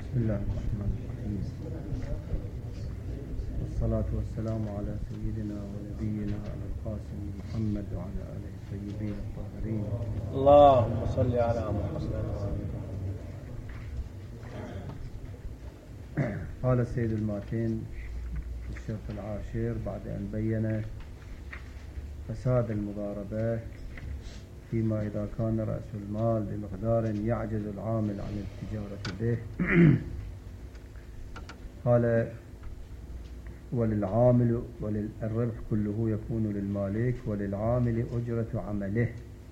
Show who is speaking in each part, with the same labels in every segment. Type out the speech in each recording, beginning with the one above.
Speaker 1: بسم الله الرحمن الرحيم، والصلاة والسلام على سيدنا ونبينا أبي القاسم محمد وعلى آله الطيبين الطاهرين.
Speaker 2: اللهم صل على محمد.
Speaker 1: قال السيد الماتين في الشرط العاشر بعد أن بين فساد المضاربة فيما إذا كان رأس المال بمقدار يعجز العامل عن التجارة به، قال: وللعامل الربح كله يكون للمالك، وللعامل أجرة عمله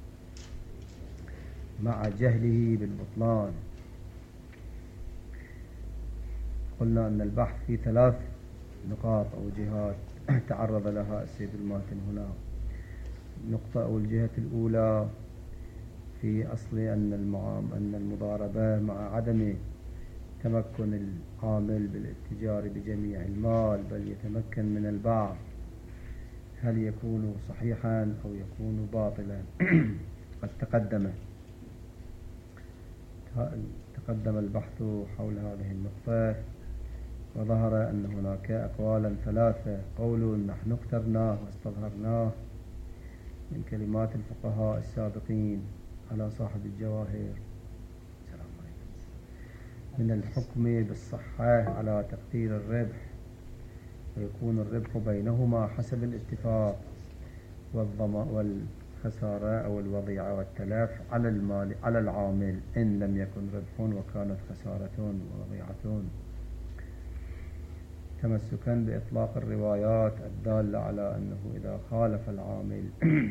Speaker 1: مع جهله بالبطلان. قلنا أن البحث في 3 نقاط أو جهات تعرض لها السيد الماتن هنا. النقطة أو الجهة الأولى في أصل أن المضاربة مع عدم تمكن العامل بالاتجار بجميع المال بل يتمكن من البعض، هل يكون صحيحا أو يكون باطلا؟ قد تقدم البحث حول هذه النقطة، وظهر أن هناك أقوالا 3. قول نحن اخترناه واستظهرناه من كلمات الفقهاء السابقين على صاحب الجواهر من الحكم بالصحة على تقدير الربح، ويكون الربح بينهما حسب الاتفاق، والخسارة أو الوضيعة والتلف على العامل إن لم يكن ربح وكانت خسارة ووضيعة، تمسكا بإطلاق الروايات الدالة على أنه إذا خالف العامل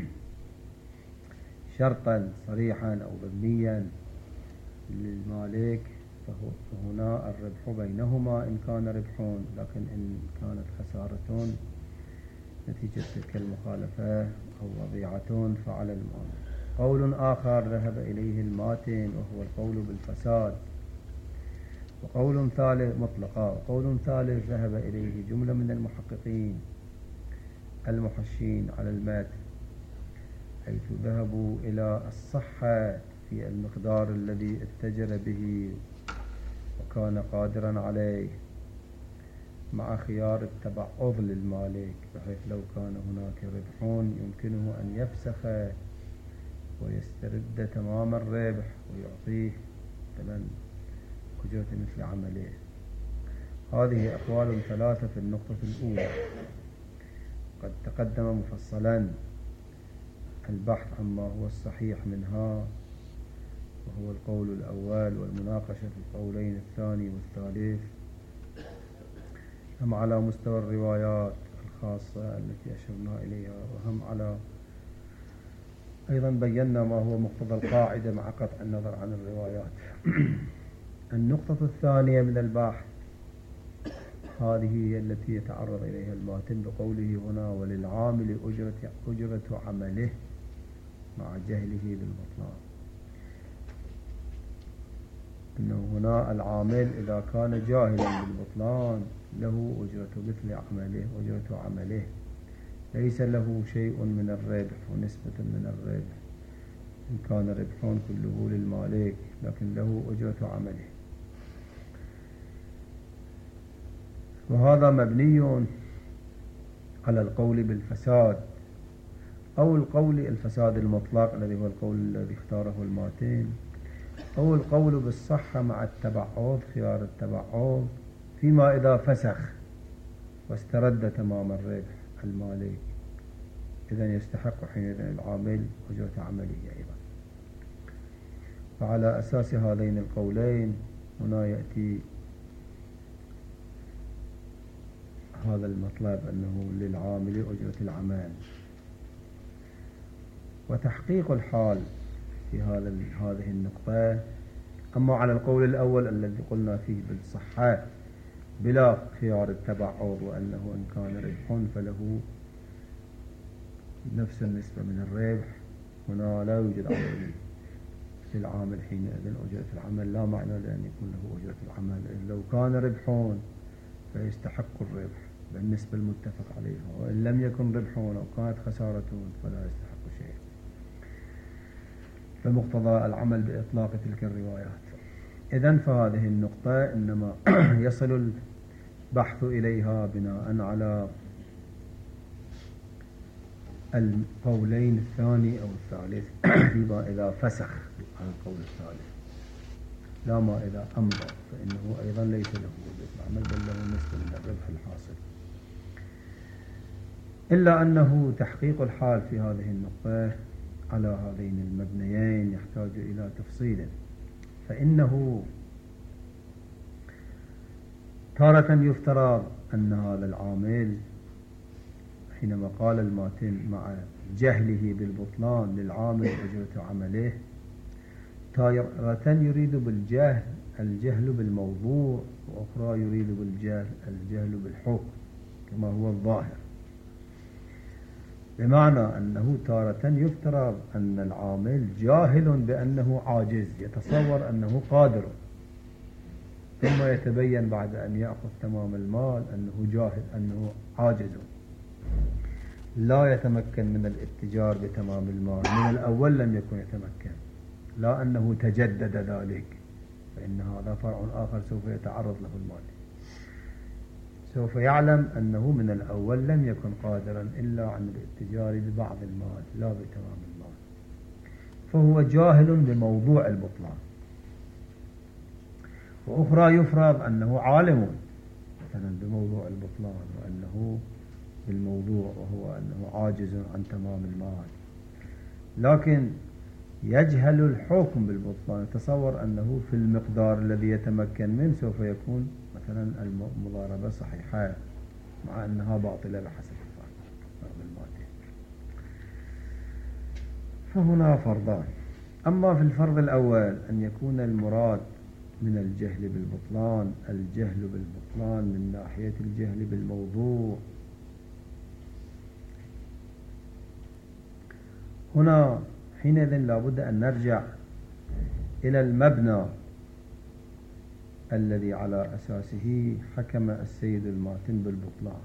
Speaker 1: شرطا صريحا أو ضمنيا للمالك فهنا الربح بينهما إن كان ربح، لكن إن كانت خسارة نتيجة تلك المخالفة أو وضيعة فعلى المالك. قول آخر ذهب إليه الماتن وهو القول بالفساد، وقول ثالث مطلقا، وقول ثالث ذهب إليه جملة من المحققين المحشين على المتن، حيث ذهبوا إلى الصحة في المقدار الذي اتجر به وكان قادرا عليه مع خيار التبعض للمالك، بحيث لو كان هناك ربح يمكنه أن يفسخ ويسترد تمام الربح ويعطيه مثلا أجرة مثل عمله. هذه أقوال 3 في النقطة الأولى. قد تقدم مفصلا البحث عما هو الصحيح منها، وهو القول الأول، والمناقشة في القولين الثاني والثالث، هم على مستوى الروايات الخاصة التي أشرنا إليها، وهم على أيضا بينا ما هو مقتضى القاعدة مع قطع النظر عن الروايات. النقطة الثانية من البحث هذه هي التي يتعرض إليها الماتن بقوله هنا: وللعامل أجرة عمله مع جهله بالبطلان. إنه هنا العامل إذا كان جاهلا بالبطلان له أجرة عمله، ليس له شيء من الربح ونسبة من الربح إن كان ربح كله للمالك، لكن له أجرة عمله. وهذا مبني على القول بالفساد أو القول الفساد المطلق الذي هو القول الذي اختاره الماتن، أو القول بالصحة مع التبعض، خيار التبعض فيما إذا فسخ واسترد تمام الربح المالك، إذن يستحق حينئذ العامل أجرة عمله أيضا. فعلى أساس هذين القولين هنا يأتي هذا المطلب أنه للعامل أجرة العمل. وتحقيق الحال في هذه النقطة، أما على القول الأول الذي قلنا فيه بالصحة بلا خيار التبعض، وأنه إن كان ربح فله نفس النسبة من الربح، هنا لا يوجد عمل للعامل حينئذ أجرة العمل، لا معنى لأن يكون له أجرة العمل. لو كان ربح فيستحق الربح بالنسبة المتفق عليها، وإن لم يكن ربح أو كانت خسارة فلا يستحق شيء. فمقتضى العمل بإطلاق تلك الروايات. إذن فهذه النقطة إنما يصل البحث إليها بناء على القولين الثاني أو الثالث فيما إذا فسخ عن القول الثالث، لا ما إذا أمضى فإنه أيضا ليس له وجود العمل بل له نصف من الربح الحاصل. إلا أنه تحقيق الحال في هذه النقطة على هذين المبنيين يحتاج إلى تفصيل، فإنه تارة يفترض أن هذا العامل حينما قال الماتن مع جهله بالبطلان للعامل أجرة عمله، تارة يريد بالجهل الجهل بالموضوع، وأخرى يريد بالجهل الجهل بالحكم كما هو الظاهر، بمعنى أنه تارة يفترض أن العامل جاهل بأنه عاجز، يتصور أنه قادر، ثم يتبين بعد أن يأخذ تمام المال أنه جاهل أنه عاجز، لا يتمكن من الاتجار بتمام المال، من الأول لم يكن يتمكن، لا أنه تجدد ذلك، فإن هذا فرع آخر سوف يتعرض له المال، سوف يعلم أنه من الأول لم يكن قادرا إلا عن الاتجار ببعض المال لا بتمام المال، فهو جاهل بموضوع البطلان. وأخرى يفرض أنه عالم مثلا بموضوع البطلان وأنه بالموضوع وهو أنه عاجز عن تمام المال، لكن يجهل الحكم بالبطلان، يتصور أنه في المقدار الذي يتمكن منه سوف يكون مثلا المضاربة صحيحة مع أنها باطلة بحسب فرض المادة. فهنا فرضان. أما في الفرض الأول أن يكون المراد من الجهل بالبطلان الجهل بالبطلان من ناحية الجهل بالموضوع، هنا حينئذ لابد أن نرجع إلى المبنى الذي على أساسه حكم السيد الماتن بالبطلان.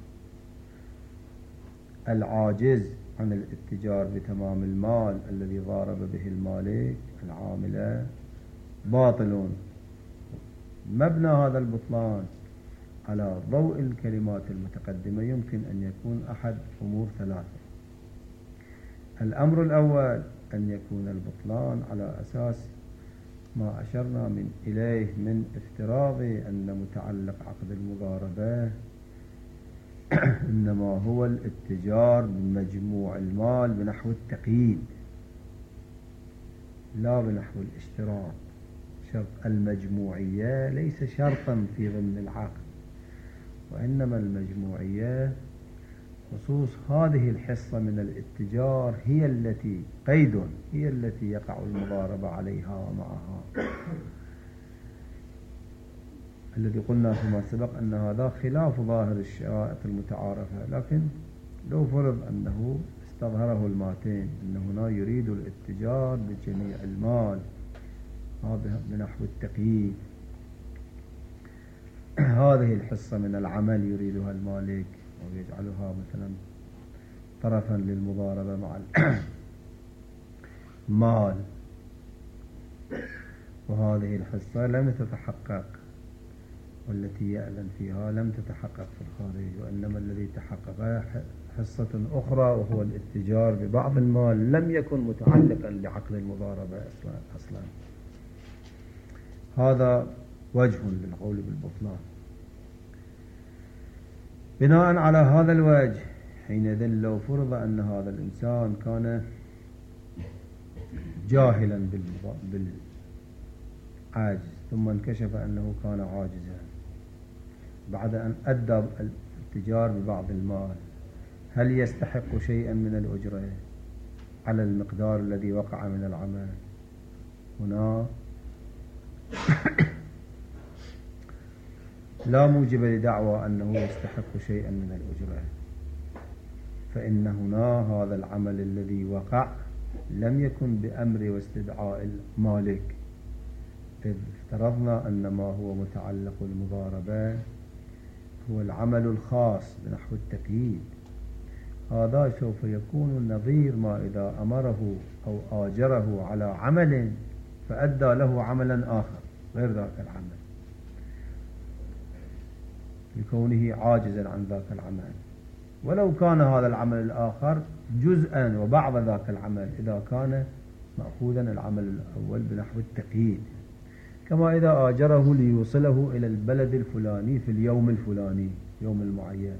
Speaker 1: العاجز عن الاتجار بتمام المال الذي ضارب به المالك العاملة باطل. مبنى هذا البطلان على ضوء الكلمات المتقدمة يمكن أن يكون أحد أمور ثلاثة. الأمر الأول أن يكون البطلان على أساس ما أشرنا إليه من افتراض أن متعلق عقد المضاربة إنما هو الاتجار بمجموع المال بنحو التقييد لا بنحو الاشتراط. شرط المجموعية ليس شرطا في ضمن العقد، وإنما المجموعية خصوص هذه الحصة من الاتجار هي التي قيد، هي التي يقع المضاربة عليها ومعها، الذي قلنا فيما سبق أن هذا خلاف ظاهر الشرائط المتعارفة. لكن لو فرض أنه استظهره الماتين أن هنا يريد الاتجار بجميع المال هذا بنحو التقييد، هذه الحصة من العمل يريدها المالك ويجعلها مثلا طرفا للمضاربة مع المال، وهذه الحصة لم تتحقق والتي يأذن فيها لم تتحقق في الخارج، وإنما الذي تحقق حصة أخرى وهو الاتجار ببعض المال لم يكن متعلقا بعقد المضاربة أصلا. هذا وجه للقول بالبطلان. بناء على هذا الوجه حينئذ لو فرض أن هذا الإنسان كان جاهلا بالعاجز ثم انكشف أنه كان عاجزا بعد أن أدى الاتجار ببعض المال، هل يستحق شيئا من الأجرة على المقدار الذي وقع من العمل؟ هنا لا موجب لدعوى أنه يستحق شيئا من الأجرة، فإن هنا هذا العمل الذي وقع لم يكن بأمر واستدعاء المالك، إذ افترضنا أن ما هو متعلق المضاربة هو العمل الخاص بنحو التقييد. هذا سوف يكون نظير ما إذا أمره أو آجره على عمل فأدى له عملا آخر، غير ذاك العمل لكونه عاجزا عن ذاك العمل. ولو كان هذا العمل الآخر جزءا وبعض ذاك العمل إذا كان مأخوذا العمل الأول بنحو التقييد، كما إذا آجره ليوصله إلى البلد الفلاني في اليوم الفلاني، يوم المعين،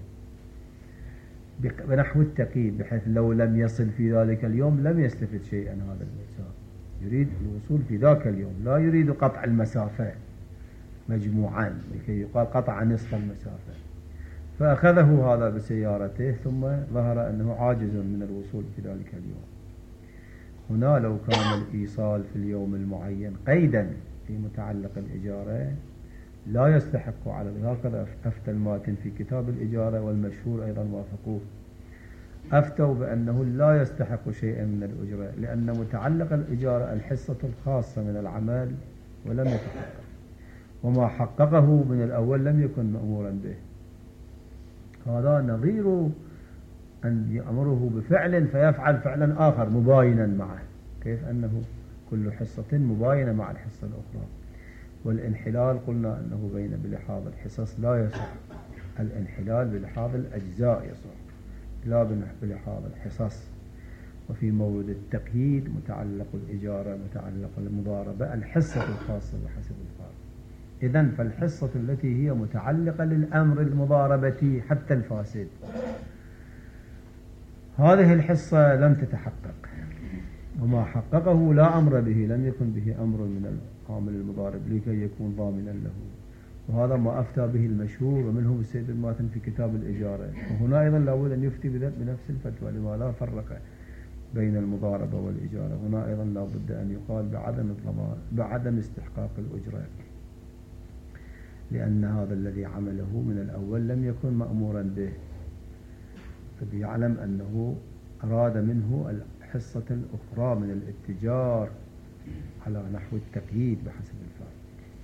Speaker 1: بنحو التقييد، بحيث لو لم يصل في ذلك اليوم لم يستفد شيئا هذا المسافر، يريد الوصول في ذاك اليوم، لا يريد قطع المسافة مجموعا لكي يقال قطع نصف المسافة. فأخذه هذا بسيارته ثم ظهر أنه عاجز من الوصول في ذلك اليوم. هنا لو كان الإيصال في اليوم المعين قيدا في متعلق الإجارة لا يستحق على هكذا أفتى الماتن في كتاب الإجارة، والمشهور أيضا وافقوه، أفتوا بأنه لا يستحق شيئا من الأجرة، لأن متعلق الإجارة الحصة الخاصة من العمل ولم يتحقق، وما حققه من الأول لم يكن مأمورا به. هذا نظير أن يأمره بفعل فيفعل فعلا آخر مباينا معه، كيف أنه كل حصة مباينة مع الحصة الأخرى. والانحلال قلنا أنه بين بلحاظ الحصص لا يصح، الانحلال بلحاظ الأجزاء يصح لا بلحاظ الحصص. وفي مورد التقييد متعلق الإجارة متعلق المضاربة الحصة الخاصة بحسب الفارق. إذن فالحصة التي هي متعلقة للأمر المضاربة حتى الفاسد، هذه الحصة لم تتحقق، وما حققه لا أمر به، لم يكن به أمر من العامل المضارب لكي يكون ضامنا له. وهذا ما أفتى به المشهور ومنه السيد الماتن في كتاب الإجارة. وهنا أيضا لابد أن يفتي بنفس الفتوى، لما لا فرق بين المضاربة والإجارة. هنا أيضا لابد أن يقال بعدم الضمان، بعدم استحقاق الأجرة، لأن هذا الذي عمله من الأول لم يكن مأمورا به، فبيعلم أنه أراد منه الحصة الأخرى من الاتجار على نحو التقييد بحسب الفارق.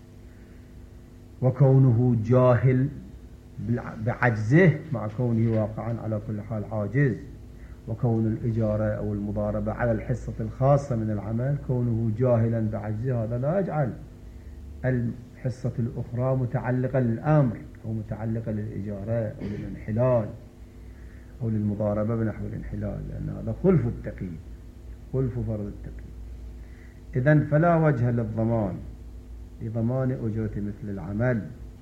Speaker 1: وكونه جاهل بعجزه مع كونه واقعا على كل حال عاجز، وكون الإجارة أو المضاربة على الحصة الخاصة من العمل كونه جاهلا بعجزه، هذا لا يجعل الحصة الأخرى متعلقة للأمر أو متعلقة للإجارة أو للانحلال أو للمضاربة بنحو الانحلال، لأن هذا خلف التقييد، خلف فرض التقييد. إذن فلا وجه لضمان أجرة مثل العمل.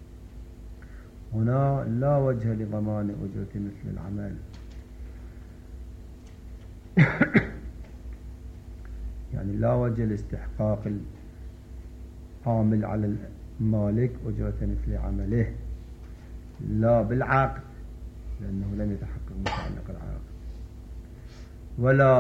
Speaker 1: هنا لا وجه لضمان أجرة مثل العمل يعني لا وجه لاستحقاق العامل على المالك أجرة مثل عمله، لا بالعقد لأنه لم يتحقق متعلق العقد، ولا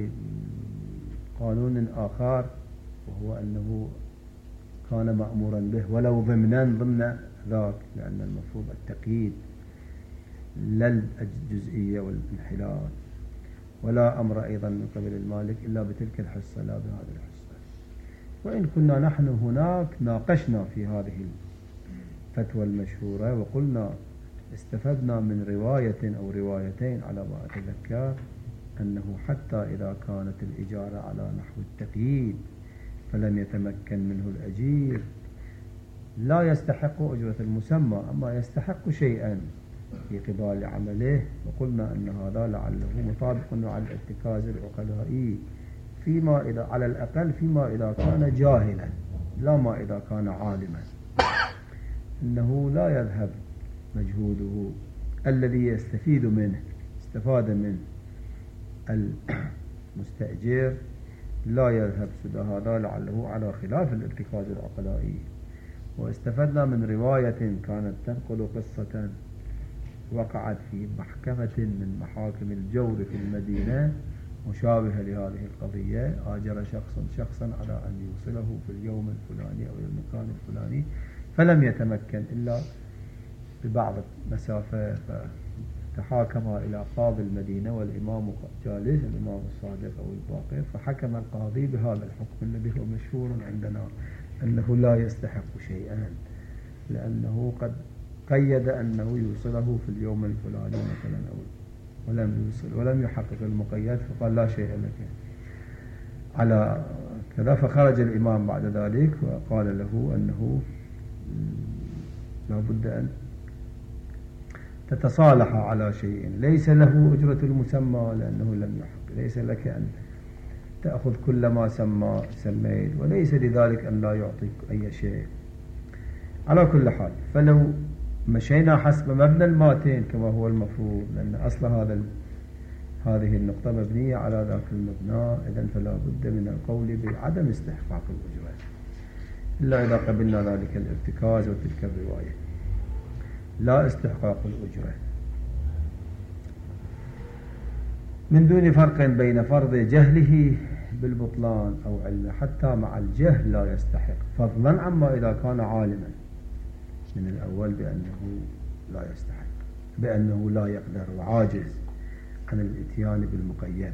Speaker 1: بقانون آخر وهو أنه كان مأمورا به ولو ضمن ذاك، لأن المفروض التقييد لا الجزئية والانحلال. ولا أمر أيضا من قبل المالك إلا بتلك الحصة لا بهذه الحصة. وإن كنا نحن هناك ناقشنا في هذه الفتوى المشهورة وقلنا استفدنا من رواية أو روايتين على ما أتذكر أنه حتى إذا كانت الإجارة على نحو التقييد فلم يتمكن منه الأجير لا يستحق أجرة المسمى، أما يستحق شيئا في قبال عمله. وقلنا أن هذا لعله مطابق مع الارتكاز العقلائي فيما إذا على الأقل فيما إذا كان جاهلا، لا ما إذا كان عالما، إنه لا يذهب مجهوده الذي استفاد منه المستأجر لا يذهب سدى، هذا لعله على خلاف الارتكاز العقلائي. واستفدنا من رواية كانت تنقل قصة وقعت في محكمة من محاكم الجور في المدينة مشابهة لهذه القضية. آجر شخصا على أن يوصله في اليوم الفلاني أو المكان الفلاني فلم يتمكن إلا ببعض مسافة، فتحاكم إلى قاضي المدينة والإمام جالس، الإمام الصادق أو الباقر، فحكم القاضي بهذا الحكم الذي هو مشهور عندنا أنه لا يستحق شيئا، لأنه قد قيد أنه يوصله في اليوم الفلاني مثلا ولم يوصل ولم يحقق المقيد، فقال لا شيء لك على كذا. فخرج الإمام بعد ذلك وقال له أنه لا بد أن تتصالح على شيء ليس له أجرة المسمى لأنه لم يحق، ليس لك أن تأخذ كل ما سميت، وليس لذلك أن لا يعطيك أي شيء. على كل حال، فلو مشينا حسب مبنى الماتين كما هو المفروض، لأن أصل هذه النقطة مبنية على ذاك المبنى، إذن فلا بد من القول بعدم استحقاق الأجرة إلا إذا قبلنا ذلك الارتكاز وتلك الرواية. لا استحقاق الأجرة من دون فرق بين فرض جهله بالبطلان أو علمه، حتى مع الجهل لا يستحق، فضلا عما إذا كان عالما من الأول بأنه لا يستحق، بأنه لا يقدر وعاجز عن الاتيان بالمقيد.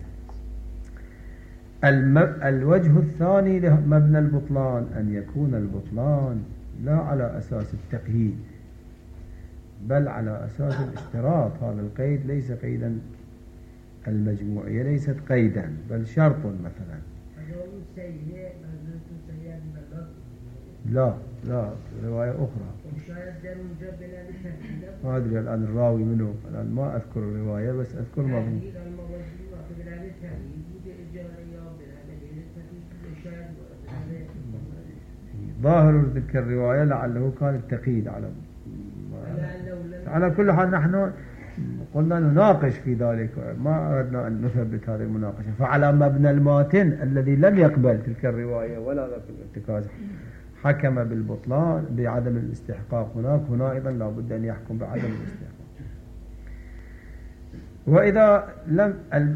Speaker 1: الوجه الثاني لمبنى البطلان أن يكون البطلان لا على أساس التقييد بل على أساس الاشتراط. هذا القيد ليس قيدا، المجموعية ليست قيدا بل شرط مثلا. لا رواية أخرى ما أدري الآن الراوي منه، الآن ما أذكر الرواية بس أذكر مضمون. ظاهر تلك الرواية لعله كان التقييد على كل حال. نحن قلنا نناقش في ذلك، ما أردنا أن نثبت هذه المناقشة. فعلى مبنى الماتن الذي لم يقبل تلك الرواية ولا ذاك الارتكاز حكم بالبطلان بعدم الاستحقاق هنا أيضا لا بد أن يحكم بعدم الاستحقاق. وإذا لم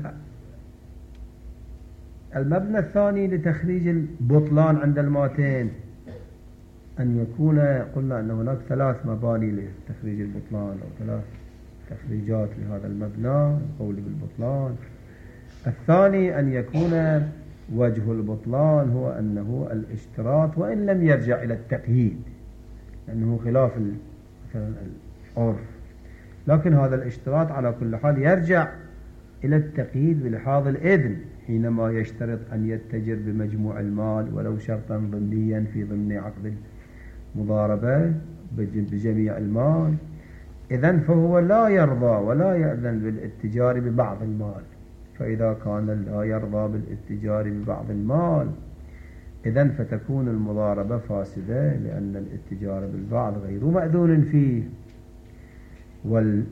Speaker 1: المبنى الثاني لتخريج البطلان عند الماتين أن يكون، قلنا أن هناك 3 مباني لتخريج البطلان أو 3 تخريجات لهذا المبنى القول بالبطلان. الثاني أن يكون وجه البطلان هو أنه الاشتراط وإن لم يرجع إلى التقييد، لأنه خلاف مثلا العرف، لكن هذا الاشتراط على كل حال يرجع إلى التقييد بلحاظ الإذن حينما يشترط أن يتجر بمجموع المال ولو شرطا ضمنيا في ضمن عقد المضاربة بجميع المال. إذن فهو لا يرضى ولا يأذن بالاتجار ببعض المال. فإذا كان لا يرضى بالاتجار ببعض المال إذن فتكون المضاربة فاسدة، لأن الاتجار بالبعض غير مأذون فيه، والنسبة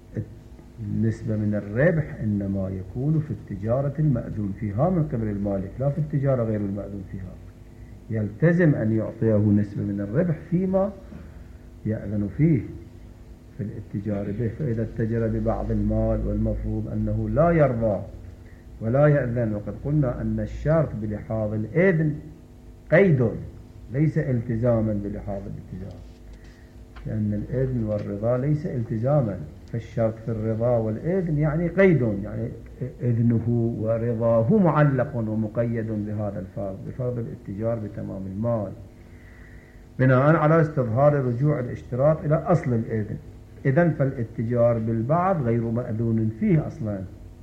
Speaker 1: من الربح إنما يكون في التجارة المأذون فيها من قبل المالك، لا في التجارة غير المأذون فيها. يلتزم أن يعطيه نسبة من الربح فيما يأذن فيه في الاتجار به. فإذا اتجر ببعض المال والمفروض أنه لا يرضى ولا يأذن، وقد قلنا أن الشرط بلحاظ الإذن قيد ليس التزاما بلحاظ الاتجار، لأن الإذن والرضا ليس التزاما، فالشرط في الرضا والإذن يعني قيد، يعني إذنه ورضاه معلق ومقيد بهذا الفرض، بفرض الاتجار بتمام المال، بناء على استظهار رجوع الاشتراط إلى أصل الإذن. إذن فالاتجار بالبعض غير مأذون فيه أصلا،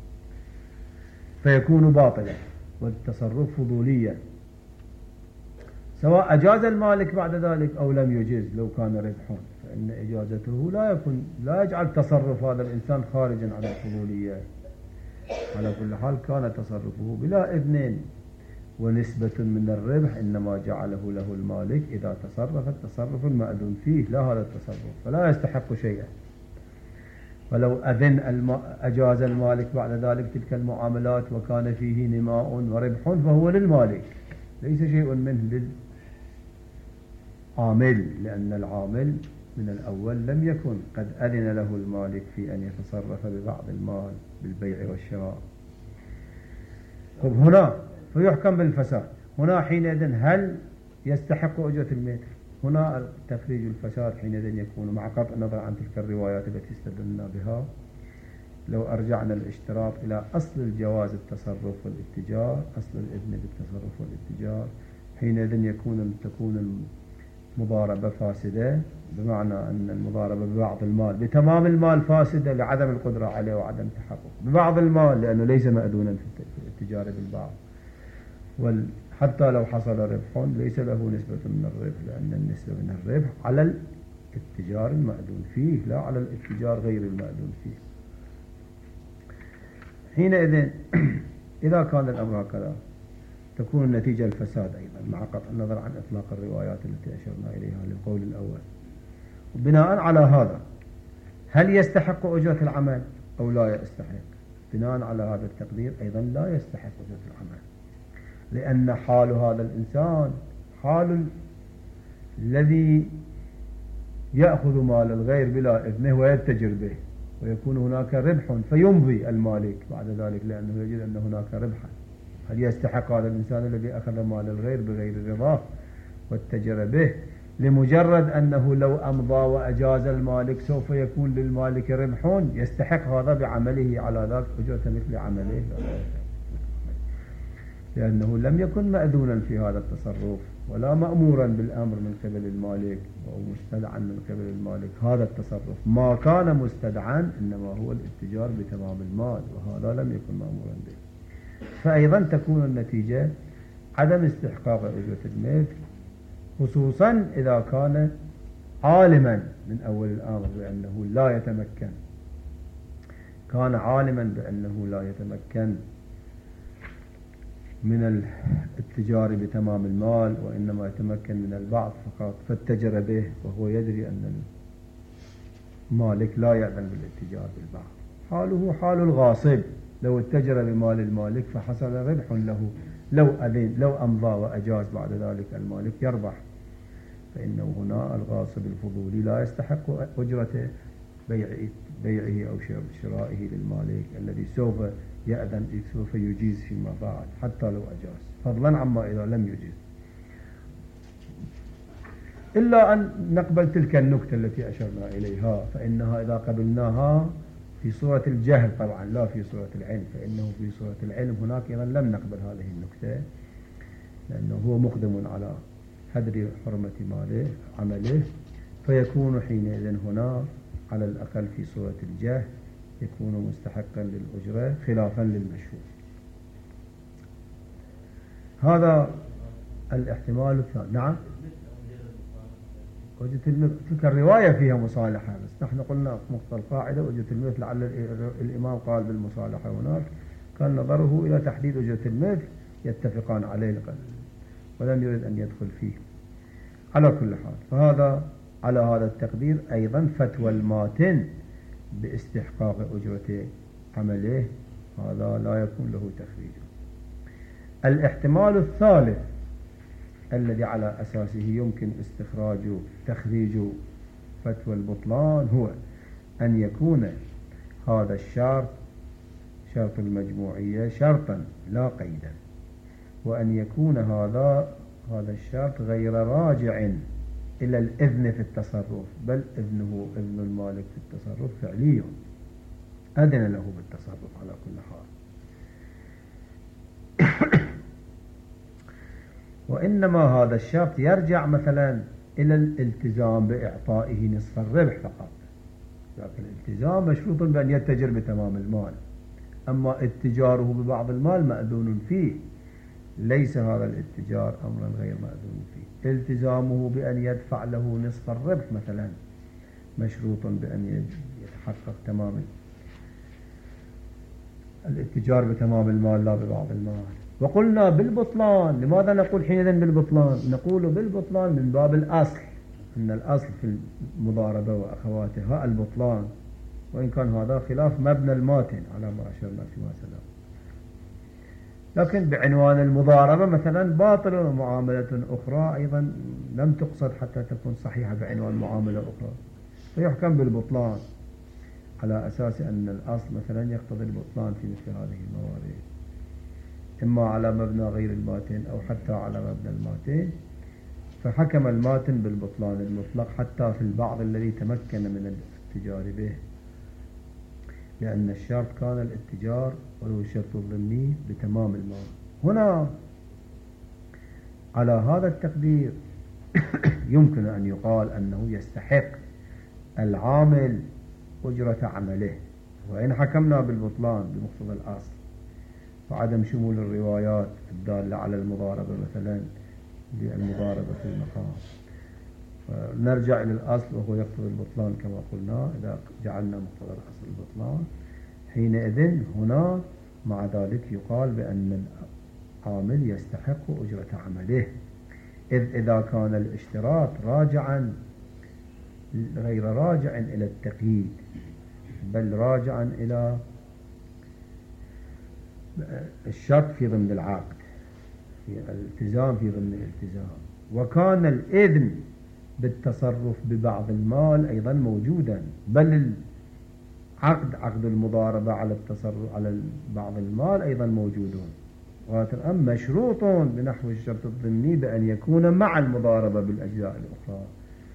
Speaker 1: فيكون باطلا والتصرف فضوليا، سواء أجاز المالك بعد ذلك أو لم يجز. لو كان ربحا فإن إجازته لا يجعل تصرف هذا الإنسان خارجا عن الفضولية. على كل حال كان تصرفه بلا إذن، ونسبة من الربح إنما جعله له المالك إذا تصرف التصرف المأذون فيه، لا هذا التصرف، فلا يستحق شيئا. ولو أجاز المالك بعد ذلك تلك المعاملات وكان فيه نماء وربح فهو للمالك، ليس شيء منه للعامل، لأن العامل من الأول لم يكن قد أذن له المالك في أن يتصرف ببعض المال بالبيع والشراء. هنا فيحكم بالفساد. هنا حينئذ هل يستحق أجرة المثل؟ هنا تخريج الفساد حينئذ يكون مع قطع النظر عن تلك الروايات التي استدلنا بها. لو أرجعنا الاشتراط إلى أصل الجواز التصرف والاتجار، أصل الإذن بالتصرف والاتجار، حينئذ تكون المضاربة فاسدة، بمعنى أن المضاربة ببعض المال بتمام المال فاسدة لعدم القدرة عليه وعدم تحقق، ببعض المال لأنه ليس مأذونا في التجارة بالبعض. حتى لو حصل ربح ليس له نسبة من الربح، لأن النسبة من الربح على الاتجار المأذون فيه لا على الاتجار غير المأذون فيه. حينئذ إذا كان الأمر هكذا تكون النتيجة الفساد أيضا، مع قطع النظر عن إطلاق الروايات التي أشرنا إليها للقول الأول. وبناء على هذا هل يستحق أجرة العمل أو لا يستحق؟ بناء على هذا التقدير أيضا لا يستحق أجرة العمل، لأن حال هذا الإنسان حال الذي يأخذ مال الغير بلا إذنه ويتجر به، ويكون هناك ربح فيمضي المالك بعد ذلك لأنه يجد أن هناك ربحا. هل يستحق هذا الإنسان الذي أخذ مال الغير بغير رضاه واتجر به لمجرد أنه لو أمضى وأجاز المالك سوف يكون للمالك ربح؟ يستحق هذا بعمله على ذلك أجرة مثل عمله؟ لأنه لم يكن مأذونا في هذا التصرف ولا مأمورا بالأمر من قبل المالك أو مستدعا من قبل المالك. هذا التصرف ما كان مستدعا إنما هو الاتجار بتمام المال، وهذا لم يكن مأمورا به. فأيضا تكون النتيجة عدم استحقاق أجرة المثل، خصوصا إذا كان عالما من أول الأمر بأنه لا يتمكن، كان عالما بأنه لا يتمكن من الاتجار بتمام المال وإنما يتمكن من البعض فقط فاتجر به وهو يدري أن المالك لا يأذن بالاتجار بالبعض. حاله حال الغاصب، لو اتجر بمال المالك فحصل ربح له، لو أمضى وأجاز بعد ذلك المالك يربح، فإنه هنا الغاصب الفضولي لا يستحق أجرة بيعه أو شرائه للمالك الذي سوف يأذن، سوف يجيز فيما بعد حتى لو أجاز، فضلا عما إذا لم يجيز. إلا أن نقبل تلك النكتة التي أشرنا إليها، فإنها إذا قبلناها في صورة الجهل طبعا لا في صورة العلم، فإنه في صورة العلم هناك إذا لم نقبل هذه النكتة، لأنه هو مقدم على هدر حرمة ماله عمله، فيكون حينئذ هنا على الأقل في صورة الجهل يكون مستحقا للأجرة خلافا للمشهور. هذا الاحتمال الثاني. نعم، وجهة المثل تلك الرواية فيها مصالحة، بس نحن قلنا مقتضى القاعدة وجهة المثل لعل الإمام قال بالمصالحة، هناك كان نظره إلى تحديد وجهة المثل يتفقان عليه ولم يريد أن يدخل فيه. على كل حال فهذا على هذا التقدير أيضا فتوى الماتن باستحقاق أجرة عمله هذا لا يكون له تخريج. الاحتمال الثالث الذي على أساسه يمكن تخريج فتوى البطلان هو أن يكون هذا الشرط شرط المجموعية شرطا لا قيدا، وأن يكون هذا الشرط غير راجع إلى الإذن في التصرف، بل إذنه إذن المالك في التصرف فعلي، أذن له بالتصرف على كل حال. وإنما هذا الشرط يرجع مثلا إلى الالتزام بإعطائه نصف الربح فقط، لكن الالتزام مشروط بأن يتجر بتمام المال، أما اتجاره ببعض المال مأذون فيه، ليس هذا الاتجار أمرا غير مأذون فيه. التزامه بأن يدفع له نصف الربح مثلا مشروط بأن يتحقق تماما الاتجار بتمام المال لا ببعض المال. وقلنا بالبطلان، لماذا نقول حينئذ بالبطلان؟ نقول بالبطلان من باب الأصل، أن الأصل في المضاربة وأخواتها البطلان، وإن كان هذا خلاف مبنى الماتن على ما أشرنا فيما سلام. لكن بعنوان المضاربة مثلا باطل، ومعاملة أخرى أيضا لم تقصد حتى تكون صحيحة بعنوان معاملة أخرى، فيحكم بالبطلان على أساس أن الأصل مثلا يقتضي البطلان في مثل هذه الموارد، إما على مبنى غير الماتن أو حتى على مبنى الماتن، فحكم الماتن بالبطلان المطلق حتى في البعض الذي تمكن من الاتجار به، لأن الشرط كان الاتجار ولو الشرط الضمني بتمام المال. هنا على هذا التقدير يمكن أن يقال أنه يستحق العامل أجرة عمله، وإن حكمنا بالبطلان بمقتضى الأصل، وعدم شمول الروايات الدالة على المضاربة مثلا للمضاربة في المقام. نرجع إلى الأصل وهو يقتضي البطلان كما قلنا. إذا جعلنا مقتضى الأصل البطلان حينئذ هنا مع ذلك يقال بأن العامل يستحق أجرة عمله، إذا كان الاشتراط راجعا غير راجع إلى التقييد بل راجعا إلى الشرط في ضمن العقد، في الالتزام في ضمن الالتزام. وكان الإذن بالتصرف ببعض المال أيضا موجودا، بل عقد المضاربة على التصرف على بعض المال أيضا موجودون، أما مشروط بنحو الشرط الضمني بأن يكون مع المضاربة بالأجزاء الأخرى.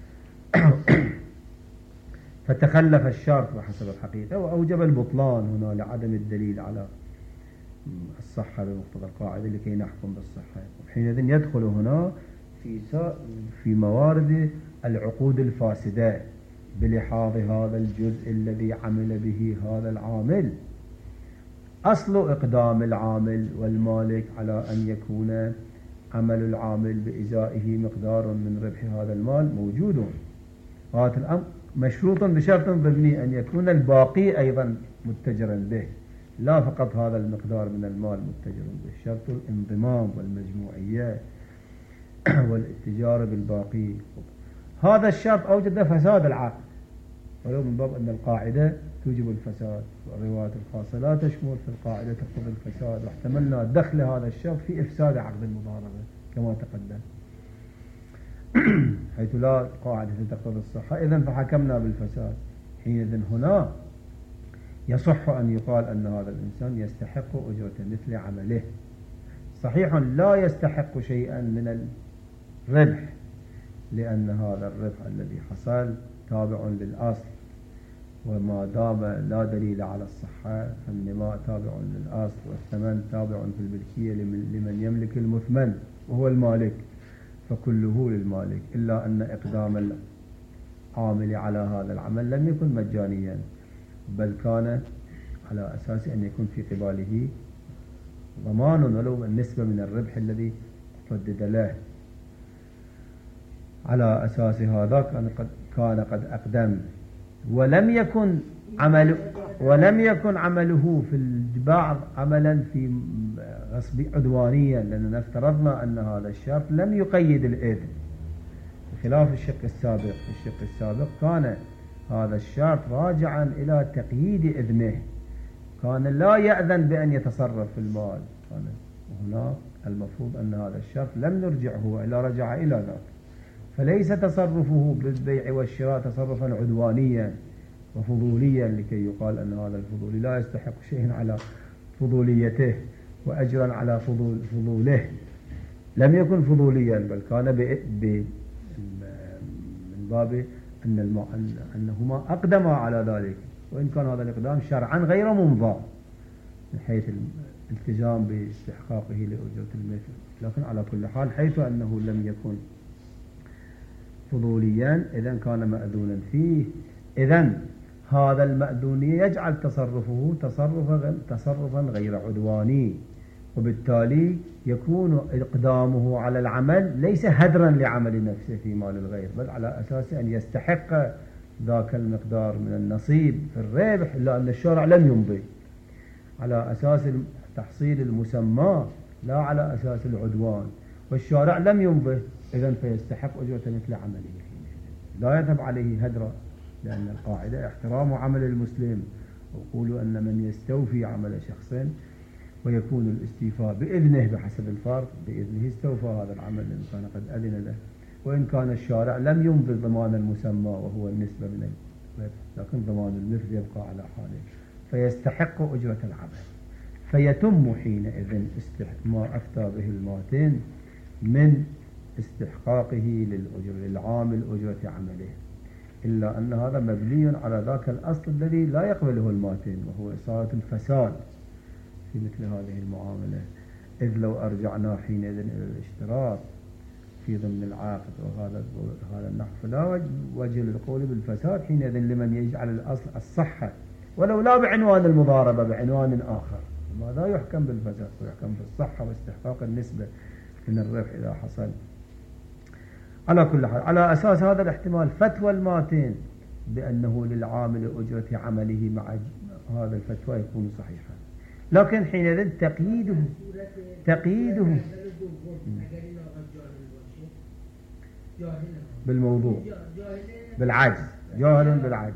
Speaker 1: فتخلف الشرط بحسب الحقيقة وأوجب البطلان هنا لعدم الدليل على الصحة بمقتضى القاعدة لكي نحكم بالصحة. حينئذ يدخل هنا في موارد العقود الفاسدة بلحاظ هذا الجزء الذي عمل به هذا العامل. أصل إقدام العامل والمالك على أن يكون عمل العامل بإزائه مقدار من ربح هذا المال موجود. هذا الأمر مشروط بشرط ضمني أن يكون الباقي أيضا متجرا به، لا فقط هذا المقدار من المال متجرا به. شرط الانضمام والمجموعية والاتجار بالباقي. هذا الشرط أوجد فساد العقد، ولو من باب أن القاعدة توجب الفساد، والروايات الخاصة لا تشمل في القاعدة تقتضي الفساد، واحتملنا دخل هذا الشرط في إفساد عقد المضاربة كما تقدم، حيث لا قاعدة تقتضي الصحة، إذن فحكمنا بالفساد. حينئذ هنا يصح أن يقال أن هذا الإنسان يستحق أجرة مثل عمله. صحيح لا يستحق شيئا من الربح، لأن هذا الربح الذي حصل تابع للأصل، وما دام لا دليل على الصحة فالنماء تابع للأصل، والثمن تابع في الملكية لمن يملك المثمن وهو المالك، فكله للمالك، إلا أن إقدام العامل على هذا العمل لم يكن مجانيا، بل كان على أساس أن يكون في قباله ضمان ولو النسبة من الربح الذي ردد له. على أساس هذا كان قد أقدم، ولم يكن عمله في البعض عملا في غصب عدوانيا، لأننا افترضنا أن هذا الشرط لم يقيد الإذن بخلاف الشق السابق. في الشق السابق كان هذا الشرط راجعا إلى تقييد إذنه، كان لا يأذن بأن يتصرف في المال، وهنا المفروض أن هذا الشرط لم نرجعه وإلا رجع إلى ذاك، فليس تصرفه بالبيع والشراء تصرفا عدوانيا وفضوليا لكي يقال أن هذا الفضولي لا يستحق شيء على فضوليته وأجرا على فضوله. لم يكن فضوليا، بل كان من باب أنهما أقدما على ذلك، وإن كان هذا الإقدام شرعا غير ممضى من حيث الالتزام باستحقاقه لأجرة المثل، لكن على كل حال حيث أنه لم يكن فضوليا إذن كان مأذونا فيه. إذن هذا المأذونية يجعل تصرفه تصرفا غير عدواني، وبالتالي يكون إقدامه على العمل ليس هدرا لعمل نفسه في مال الغير، بل على أساس أن يستحق ذاك المقدار من النصيب في الربح، إلا أن الشارع لم يمضي على أساس تحصيل المسمى لا على أساس العدوان، والشارع لم يمضي، إذن فيستحق أجرة مثل عمله، لا يذهب عليه هدرا، لأن القاعدة احترام عمل المسلم، وقولوا أن من يستوفي عمل شخص ويكون الاستيفاء بإذنه بحسب الفرق، بإذنه استوفى هذا العمل إن كان قد أذن له، وإن كان الشارع لم يمضي ضمان المسمى وهو النسبة من الربح، لكن ضمان المثل يبقى على حاله، فيستحق أجرة العمل. فيتم حينئذ ما أفتى به الماتن من استحقاقه للعامل أجرة عمله، إلا أن هذا مبني على ذاك الأصل الذي لا يقبله الماتن، وهو إصابة الفساد في مثل هذه المعاملة. إذ لو أرجعنا حينئذ إلى الاشتراط في ضمن العقد وهذا النحو، فلا وجه للقول بالفساد حينئذ لمن يجعل الأصل الصحة، ولو لا بعنوان المضاربة، بعنوان آخر ماذا يحكم بالفساد؟ ويحكم بالصحة واستحقاق النسبة من الربح إذا حصل. على كل حال، على أساس هذا الاحتمال فتوى الماتن بأنه للعامل أجرة عمله مع هذا الفتوى يكون صحيحا، لكن حينئذ تقييده بالموضوع بالعجز، جاهل بالعجز.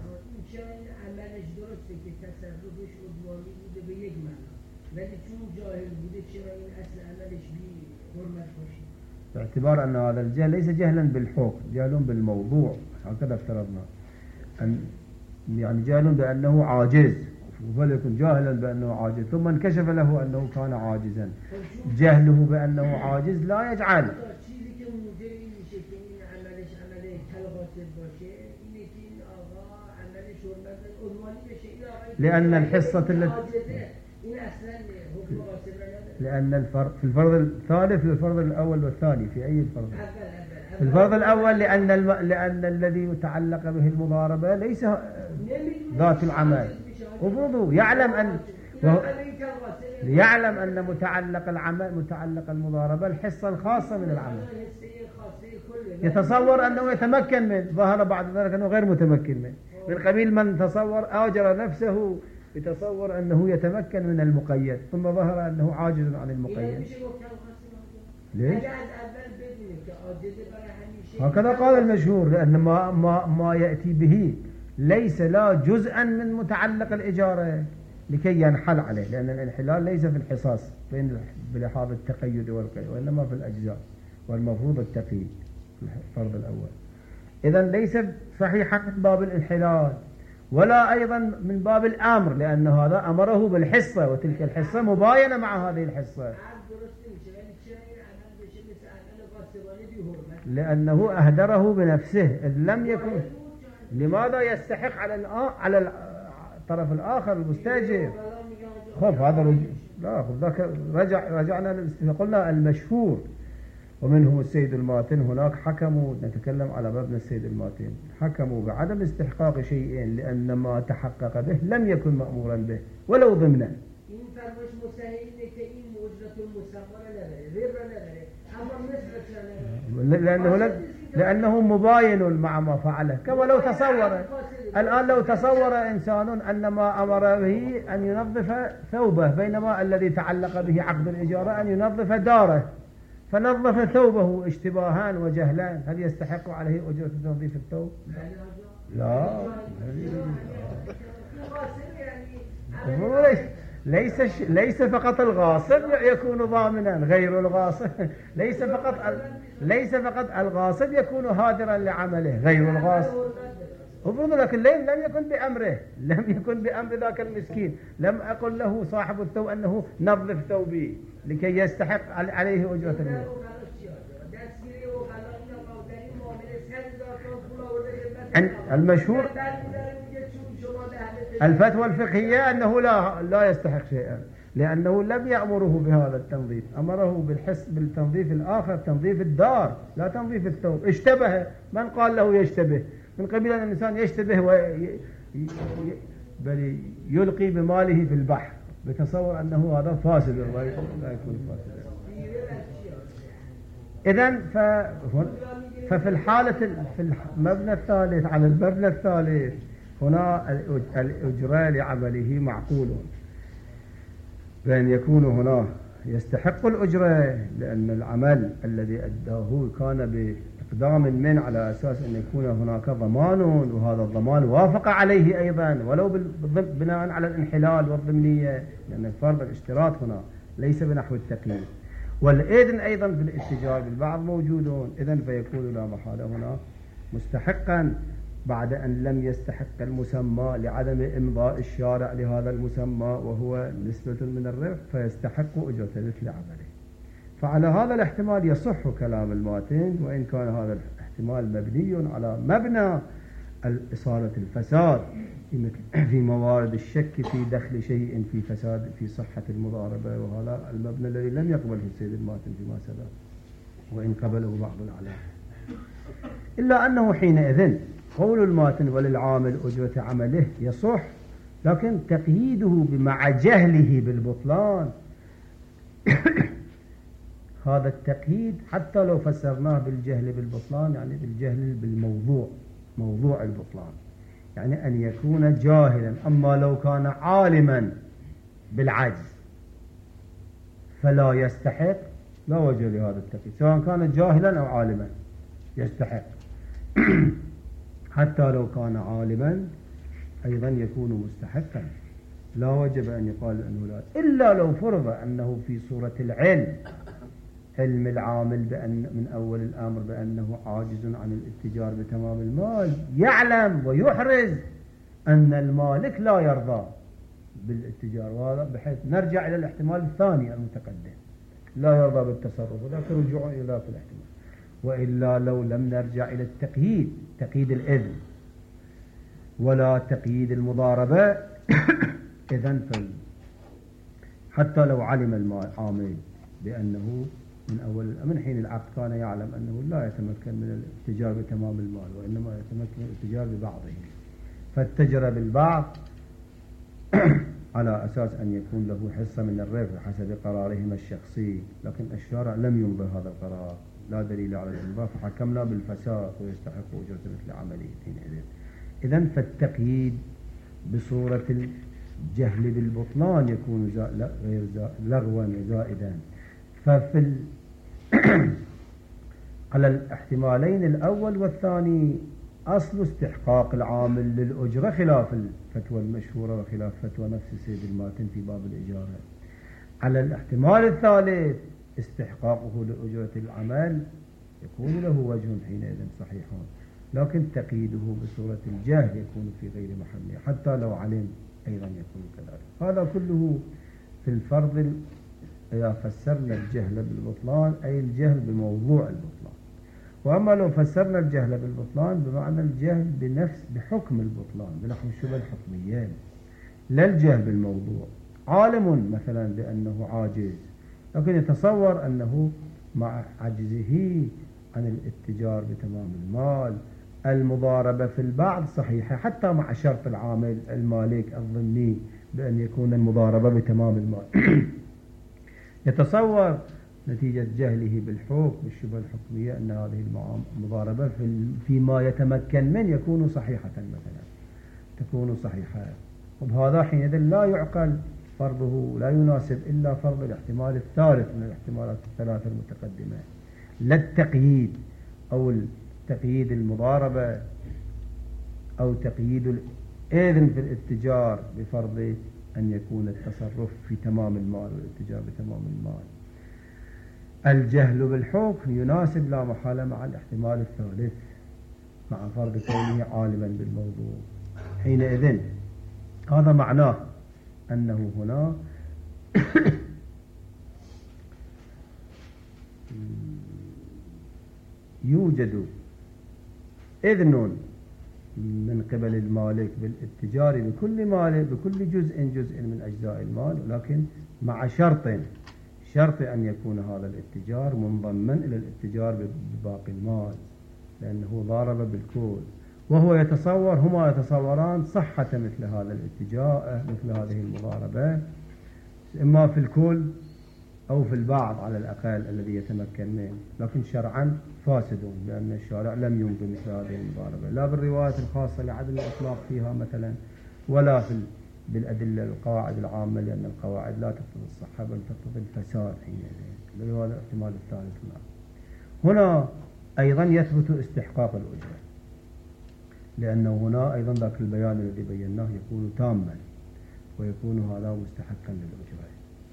Speaker 1: باعتبار أن هذا الجهل ليس جهلا بالحكم، جهل بالموضوع، هكذا افترضنا أن يعني جهل بأنه عاجز، فليكن جاهلا بأنه عاجز ثم انكشف له أنه كان عاجزا. جهله بأنه عاجز لا يجعل لأن الحصة لأن الفرق في الفرض الثالث والفرض الأول والثاني في أي الفرض؟ في الفرض الأول لأن الذي يتعلق به المضاربة ليس ذات العمل، وفرضه يعلم أن متعلق المضاربة الحصة الخاصة من العمل، يتصور أنه يتمكن منه، ظهر بعد ذلك أنه غير متمكن منه، من قبيل من تصور آجر نفسه يتصور أنه يتمكن من المقيد ثم ظهر أنه عاجز عن المقيد. ليش؟ هكذا قال المشهور، لأن ما يأتي به ليس لا جزءا من متعلق الإجارة لكي ينحل عليه، لأن الانحلال ليس في الحصاص بلحاظ التقيد والقيد، وإنما في الأجزاء، والمفروض التقييد في الفرض الأول. إذن ليس صحيحا من باب الانحلال، ولا أيضا من باب الأمر، لأن هذا أمره بالحصة، وتلك الحصة مباينة مع هذه الحصة، لأنه أهدره بنفسه إذ لم يكن. لماذا يستحق على الطرف الآخر المستأجر؟ خف هذا لا ذاك رجعنا قلنا المشهور، ومنهم السيد الماتن. هناك حكموا، نتكلم على مبنى السيد الماتن، حكموا بعدم استحقاق شيئين لأن ما تحقق به لم يكن مأمورا به ولو ضمنا. لأنه مباين مع ما فعله، كما لو تصور الآن لو تصور إنسان أن ما أمر به أن ينظف ثوبه، بينما الذي تعلق به عقد الإجارة أن ينظف داره، فنظف ثوبه اشتباهان وجهلان، هل يستحق عليه أجرة تنظيف الثوب؟ لا. ليس فقط الغاصب يكون ضامنا، غير الغاصب ليس فقط الغاصب يكون هادرا لعمله، غير الغاصب. لكن لم يكن بأمر ذاك المسكين، لم أقل له صاحب الثوب أنه نظف ثوبي لكي يستحق عليه أجرة المال. المشهور الفتوى الفقهية أنه لا يستحق شيئا، لأنه لم يأمره بهذا التنظيف، أمره بالتنظيف الآخر، تنظيف الدار لا تنظيف الثوب. اشتبه، من قال له يشتبه؟ من قبيل أن الإنسان يشتبه بل يلقي بماله في البحر بتصور أنه هذا فاسد، لا يكون فاسد. إذن ففي الحالة في المبنى الثالث، على المبنى الثالث هنا الأجرة لعمله معقول، بأن يكون هنا يستحق الأجرة لأن العمل الذي أداه كان بإقدام من على أساس أن يكون هناك ضمان، وهذا الضمان وافق عليه أيضا ولو بناء على الانحلال والضمنية، لأن الفرض الاشتراط هنا ليس بنحو التقييد، والإذن أيضا في الاتجار بالبعض موجودون. إذن فيكون لا محالة هنا مستحقا بعد أن لم يستحق المسمى لعدم إمضاء الشارع لهذا المسمى وهو نسبة من الربح، فيستحق أجرة مثل عمله. فعلى هذا الاحتمال يصح كلام الماتن، وإن كان هذا الاحتمال مبني على مبنى إصالة الفساد في موارد الشك في دخل شيء في فساد في صحة المضاربة، وهذا المبنى الذي لم يقبله السيد الماتن فيما سبق، وإن قبله بعض العلماء. إلا أنه حينئذ قول الماتن وللعامل أجرة عمله يصح لكن تقييده مع جهله بالبطلان هذا التقييد حتى لو فسرناه بالجهل بالبطلان يعني بالجهل بالموضوع، موضوع البطلان، يعني أن يكون جاهلا. أما لو كان عالما بالعجز فلا يستحق، لا وجه لهذا التقييد، سواء كان جاهلا أو عالما يستحق. حتى لو كان عالما أيضا يكون مستحقا، لا وجب أن يقال أنه لا، إلا لو فرض أنه في صورة العلم، علم العامل بأن من أول الأمر بأنه عاجز عن الاتجار بتمام المال، يعلم ويحرز أن المالك لا يرضى بالاتجار، وهذا بحيث نرجع إلى الاحتمال الثاني المتقدم، لا يرضى بالتصرف، ولكن رجوع إلى ذاك الاحتمال. وإلا لو لم نرجع إلى التقييد، تقييد الإذن ولا تقييد المضاربة إذن حتى لو علم العامل بأنه من حين العقد كان يعلم أنه لا يتمكن من الاتجار بتمام المال، وإنما يتمكن من الاتجار ببعضه، فاتجر بالبعض على أساس أن يكون له حصة من الربح حسب قرارهما الشخصي، لكن الشارع لم يمضي هذا القرار، لا دليل على الإمضاء، فحكمنا بالفساد ويستحق أجرة مثل عمله حينئذ. إذن فالتقييد بصورة الجهل بالبطلان يكون غير لغوا وزائدا. ففي على الاحتمالين الأول والثاني أصل استحقاق العامل للأجرة خلاف الفتوى المشهورة وخلاف فتوى نفس السيد الماتن في باب الإجارة. على الاحتمال الثالث استحقاقه لأجرة العمل يكون له وجه حينئذ صحيح، لكن تقييده بصورة الجهل يكون في غير محله، حتى لو علم أيضا يكون كذلك. هذا كله في الفرض إذا فسرنا الجهل بالبطلان أي الجهل بموضوع البطلان. وأما لو فسرنا الجهل بالبطلان بمعنى الجهل بحكم البطلان بنحو الشبه الحكميين، لا الجهل بالموضوع. عالم مثلا بأنه عاجز، لكن يتصور أنه مع عجزه عن الاتجار بتمام المال المضاربة في البعض صحيحة، حتى مع شرط العامل المالك الضمني بأن يكون المضاربة بتمام المال. يتصور نتيجة جهله بالحكم بالشبه الحكمية أن هذه المضاربة فيما يتمكن من يكون صحيحة مثلا، تكون صحيحة، وبهذا حينئذ لا يعقل فرضه، لا يناسب إلا فرض الاحتمال الثالث من الاحتمالات الثلاثة المتقدمة، لا التقييد أو تقييد المضاربة أو تقييد الإذن في الاتجار بفرض أن يكون التصرف في تمام المال والاتجار بتمام المال. الجهل بالحكم يناسب لا محالة مع الاحتمال الثالث مع فرض كونه عالما بالموضوع. حينئذ هذا معناه أنه هنا يوجد إذن من قبل المالك بالاتجار بكل مال بكل جزء من أجزاء المال، ولكن مع شرط أن يكون هذا الاتجار منضمن إلى الاتجار بباقي المال، لأنه ضارب بالكل، وهو يتصور هما يتصوران صحة مثل هذا الاتجار مثل هذه المضاربة إما في الكل أو في البعض على الأقل الذي يتمكن منه، لكن شرعا فاسدون، لأن الشارع لم ينظم مثل هذه المضاربة لا بالروايات الخاصة لعدم الإطلاق فيها مثلا، ولا بالأدلة القواعد العامة، لأن القواعد لا تقتضي الصحة بل تقتضي الفساد حينئذ. هذا الاحتمال الثالث. هنا أيضا يثبت استحقاق الأجرة، لأنه هنا أيضا ذاك البيان الذي بيناه يكون تاما ويكون هذا مستحقا للأجرة.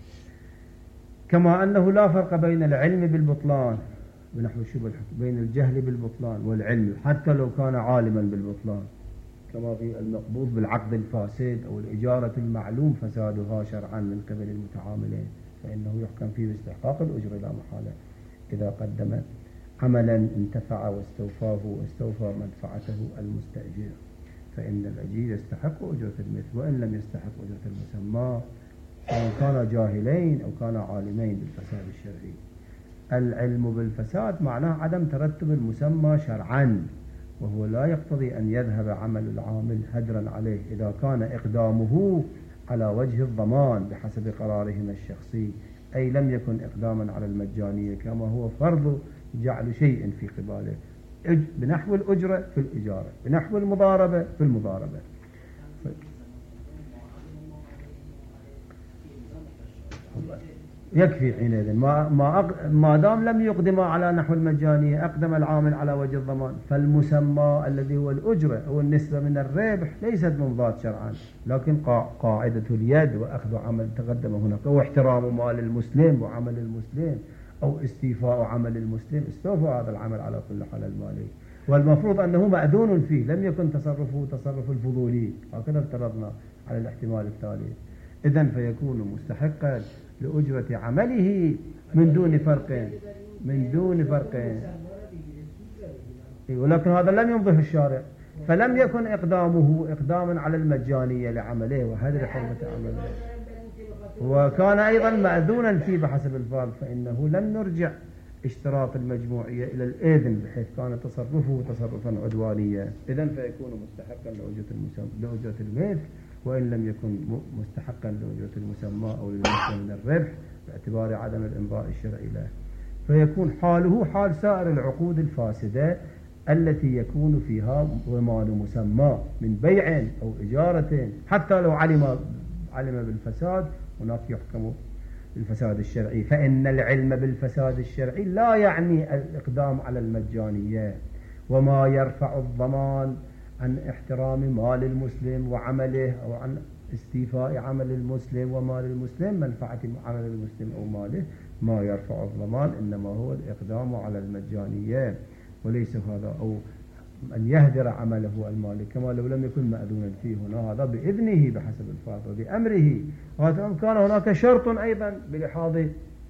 Speaker 1: كما أنه لا فرق بين العلم بالبطلان بنحو الشبه الحكم، بين الجهل بالبطلان والعلم حتى لو كان عالما بالبطلان، كما في المقبوض بالعقد الفاسد أو الإجارة المعلوم فسادها شرعا من قبل المتعاملين، فإنه يحكم فيه باستحقاق الأجرة لا محالة إذا قدم عملا انتفع واستوفاه واستوفى منفعته المستأجر، فإن الأجير يستحق أجرة المثل وإن لم يستحق أجرة المسمى، سواء كان جاهلين أو كان عالمين بالفساد الشرعي. العلم بالفساد معناه عدم ترتب المسمى شرعا وهو لا يقتضي أن يذهب عمل العامل هدرا عليه إذا كان إقدامه على وجه الضمان بحسب قرارهما الشخصي، أي لم يكن إقداما على المجانية كما هو فرض جعل شيء في قباله بنحو الأجرة في الإجارة، بنحو المضاربة في المضاربة. يكفي حينئذ ما دام لم يقدم على نحو المجانية، أقدم العامل على وجه الضمان، فالمسمى الذي هو الأجرة أو النسبة من الربح ليست منضات شرعا، لكن قاعدة اليد وأخذ عمل تقدم هناك، أو احترام مال المسلم وعمل المسلم، أو استيفاء عمل المسلم، استوفى هذا العمل على كل حال المالي، والمفروض أنه مأذون فيه، لم يكن تصرفه تصرف الفضولي، هكذا افترضنا على الاحتمال التالي. إذن فيكون مستحقا لأجرة عمله من دون فرقين ولكن هذا لم ينظه الشارع، فلم يكن إقدامه إقداما على المجانية لعمله وهدر حرمة عمله، وكان أيضا مأذونا فيه بحسب الفرض، فإنه لم نرجع اشتراط المجموعية إلى الإذن بحيث كان تصرفه تصرفا عدوانيا. إذن فيكون مستحقا لأجرة المثل وإن لم يكن مستحقا لأجرة المسمى أو للمسمى من الربح باعتبار عدم الإمضاء الشرعي له، فيكون حاله حال سائر العقود الفاسدة التي يكون فيها ضمان مسمى من بيع أو إجارة، حتى لو علم بالفساد هناك يحكم بالفساد الشرعي، فإن العلم بالفساد الشرعي لا يعني الإقدام على المجانية، وما يرفع الضمان عن احترام مال المسلم وعمله، أو عن استيفاء عمل المسلم ومال المسلم، منفعة عمل المسلم أو ماله، ما يرفع الضمان إنما هو الإقدام على المجانية، وليس هذا أو أن يهدر عمله المالك كما لو لم يكن مأذونا فيه هنا، هذا بإذنه بحسب الفرض وبأمره. وهذا كان هناك شرط أيضا بلحاظ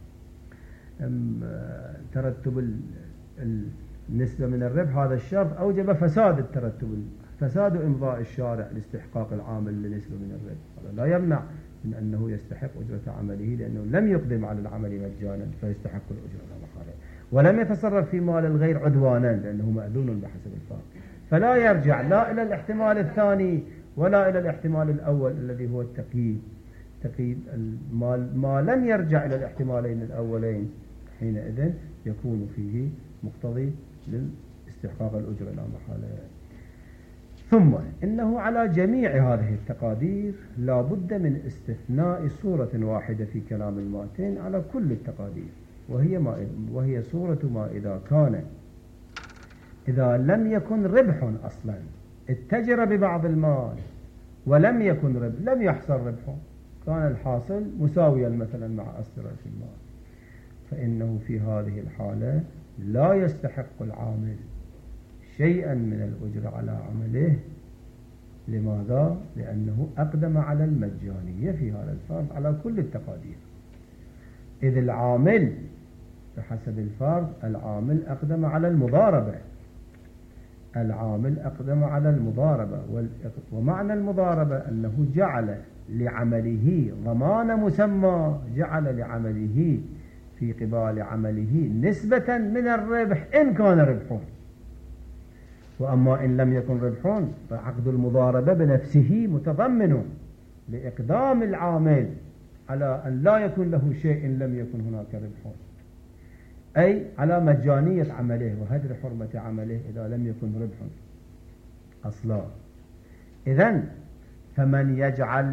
Speaker 1: ترتب النسبة من الربح، هذا الشرط أوجب فساد الترتب، فساد إمضاء الشارع لاستحقاق العامل لنسبة من الربح، هذا لا يمنع من أنه يستحق أجرة عمله لأنه لم يقدم على العمل مجانا فيستحق الأجرة لا محالة، ولم يتصرف في مال الغير عدوانا لأنه مأذون بحسب الفرض، فلا يرجع لا إلى الاحتمال الثاني ولا إلى الاحتمال الأول الذي هو التقييد المال، ما لم يرجع إلى الاحتمالين الأولين حينئذ يكون فيه مقتضي لاستحقاق الأجرة لا محالة. ثم إنه على جميع هذه التقادير لا بد من استثناء صورة واحدة في كلام الماتين على كل التقادير، وهي صورة ما إذا لم يكن ربح أصلا، اتجر ببعض المال ولم يكن ربح، لم يحصل ربح، كان الحاصل مساويا مثلا مع أصل رأس المال، فإنه في هذه الحالة لا يستحق العامل شيئا من الأجر على عمله. لماذا؟ لأنه أقدم على المجانية في هذا الفرض على كل التقادير، إذ العامل بحسب الفرض العامل أقدم على المضاربة، ومعنى المضاربة أنه جعل لعمله ضمان مسمى، جعل لعمله في قبال عمله نسبة من الربح إن كان ربح، وأما إن لم يكن ربح فعقد المضاربة بنفسه متضمن لإقدام العامل على أن لا يكون له شيء إن لم يكن هناك ربح، أي على مجانية عمله وهدر حرمة عمله إذا لم يكن ربح أصلا. إذن فمن يجعل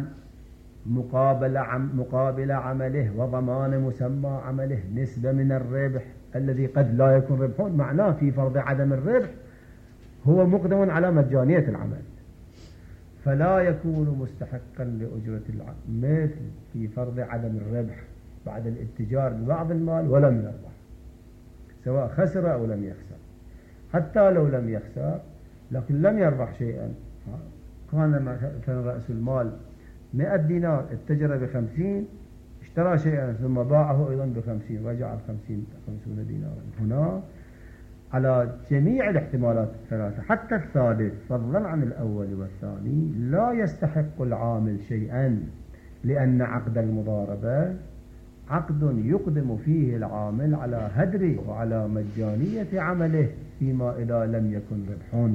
Speaker 1: مقابل عمله وضمان مسمى عمله نسبة من الربح الذي قد لا يكون ربح، معناه في فرض عدم الربح هو مقدم على مجانية العمل، فلا يكون مستحقا لأجرة المثل في فرض عدم الربح بعد الاتجار ببعض المال ولم يربح، سواء خسر أو لم يخسر. حتى لو لم يخسر لكن لم يربح شيئا، كان مثلا رأس المال 100 دينار، اتجر ب50، اشترى شيئا ثم باعه أيضا ب50 وجعل 50 دينارا، هنا على جميع الاحتمالات الثلاثة حتى الثالث فضلا عن الأول والثاني لا يستحق العامل شيئا، لأن عقد المضاربة عقد يقدم فيه العامل على هدره وعلى مجانية عمله، فيما إذا لم يكن ربح.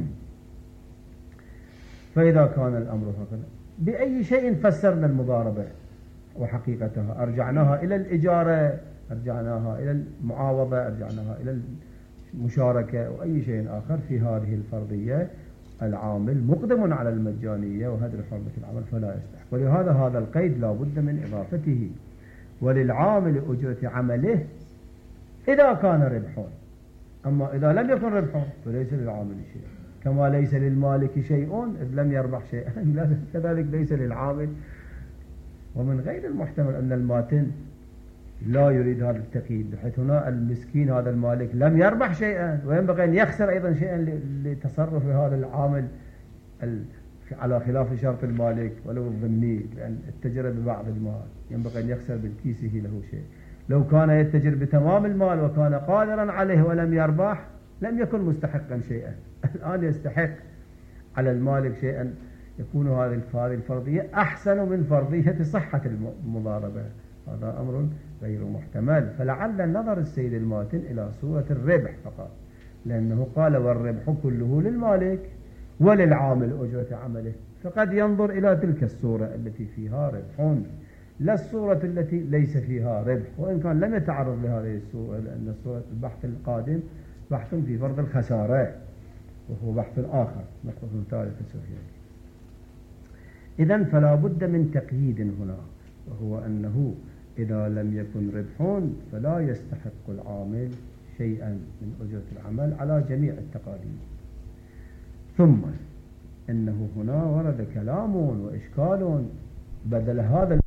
Speaker 1: فإذا كان الأمر هكذا بأي شيء فسرنا المضاربة وحقيقتها؟ أرجعناها إلى الإجارة، أرجعناها إلى المعاوضة، أرجعناها إلى المشاركة وأي شيء آخر. في هذه الفرضية العامل مقدم على المجانية وهدر حرمة العمل فلا يستحق، ولهذا هذا القيد لا بد من إضافته. وللعامل أجرة عمله إذا كان ربح، أما إذا لم يكن ربح فليس للعامل شيء، كما ليس للمالك شيء إذ لم يربح شيئا كذلك ليس للعامل. ومن غير المحتمل أن الماتن لا يريد هذا التقييد، بحيث هنا المسكين هذا المالك لم يربح شيئا وينبغي أن يخسر أيضا شيئا لتصرف هذا العامل على خلاف شرط المالك ولو الضمني، لأن اتجر ببعض المال ينبغي أن يخسر بالكيسه له شيء. لو كان يتجر بتمام المال وكان قادرا عليه ولم يربح لم يكن مستحقا شيئا. الآن يستحق على المالك شيئا، يكون هذه الفرضية أحسن من فرضية صحة المضاربة. هذا أمر غير محتمل. فلعل النظر السيد الماتن إلى صورة الربح فقط، لأنه قال والربح كله للمالك وللعامل أجرة عمله، فقد ينظر إلى تلك الصورة التي فيها ربح، لا الصورة التي ليس فيها ربح، وإن كان لم يتعرض لهذه الصورة، لأن صورة البحث القادم بحث في فرض الخسارة وهو بحث آخر، بحث ثالث سوفيا. إذن فلا بد من تقييد هنا، وهو أنه إذا لم يكن ربح فلا يستحق العامل شيئا من أجرة العمل على جميع التقادير. ثم إنه هنا ورد كلام وإشكال بدل هذا